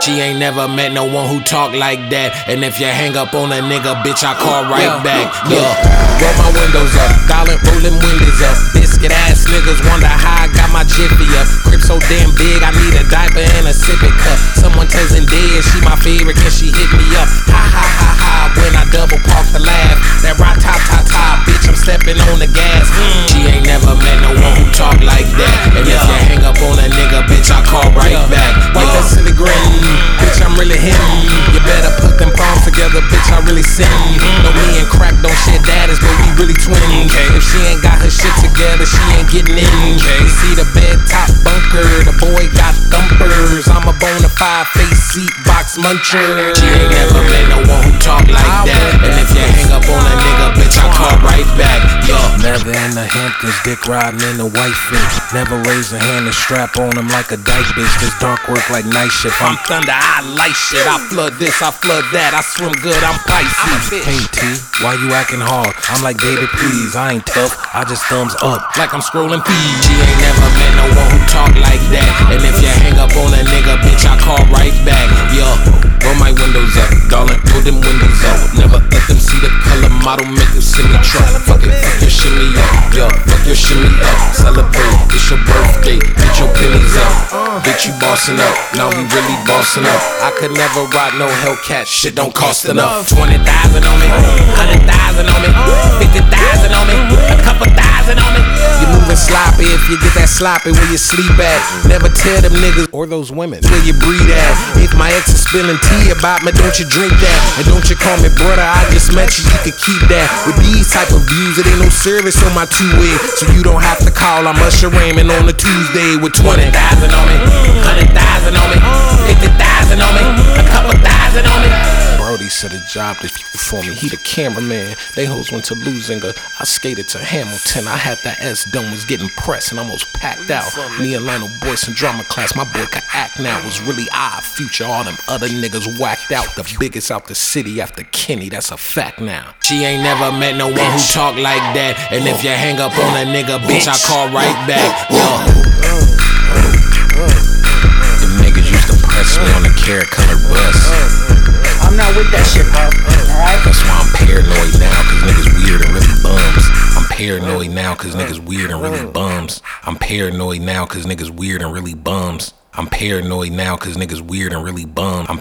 She ain't never met no one who talk like that. And if you hang up on a nigga, bitch, I call right back. Roll my windows up, rolling windows up. Biscuit ass niggas wonder how I got my jiffy up. Grip so damn big, I need a diaper and a sippy cup. Someone tells Zendaya she my favorite, can she hit me up? Ha ha ha ha, when I double park the laugh. That right ta ta ta, bitch, I'm stepping on the gas. She ain't never met no one who talk like that. And if you hang up on a nigga, bitch, I call right back. Like that silly grin. Bitch, I'm really him. You better put them palms together, bitch, I really sin. No, me and crack don't share daddies, but we really twins. If she ain't got her shit together, she ain't getting in. You see the bed top bunker, the boy got thumpers. I'm a bona fide face seat box muncher. She ain't never met no one who talk like that. And if you hang up on a nigga, bitch, I call right back. Never in the Hamptons, dick riding in the white fit. Never raise a hand and strap on him like a dyke bitch. This dark work like night shift. I'm thunder, I light shit. I flood this, I flood that. I swim good, I'm Pisces. Hey T, why you acting hard? I'm like, baby, please, I ain't tough, I just thumbs up. Like I'm scrolling feed. She ain't never met no one who talk like that. And if you hang up on a nigga, bitch, I call right back. Roll my windows up, darling, roll them windows up. Never let them see the color model, make them see me truck. Fuck it, fuck your shimmy up, fuck your shimmy up. Celebrate, it's your birthday, get your pennies up. Bitch, you bossing up, now we really bossing up. I could never ride no Hellcat, shit don't cost enough. 20,000 on me, 100,000 on me, 50,000 on me, a couple thousand on me. You moving sloppy if you get that sloppy where you sleep at. Never tell them niggas or those women where you breathe at. If my ex is spilling tea about me, don't you drink that. And don't you call me brother, I just met you, you can keep that. With these type of views, it ain't no service on my two-way. So you don't have to call, I'm Usher Raymond on a Tuesday with 20,000 on me, 100,000 on me, 50,000 on me, a couple thousand on me. Brody said a job for me, he the cameraman. They hoes went to Lusinger, I skated to Hamilton. I had that S-dome, was getting pressed and almost packed out. Me and Lionel Boyce in drama class, my boy could act now. It was really odd future, all them other niggas whacked out. The biggest out the city after Kenny, that's a fact now. She ain't never met no one who talk like that. And if you hang up on a nigga, bitch, I call right back. Them niggas used to press me on the carrot colored bus. I'm not with that shit, bro. Alright? That's why I'm paranoid now, cause niggas weird and really bums. I'm paranoid now, cause niggas weird and really bums. I'm paranoid now, cause niggas weird and really bums. I'm paranoid now, cause niggas weird and really bums.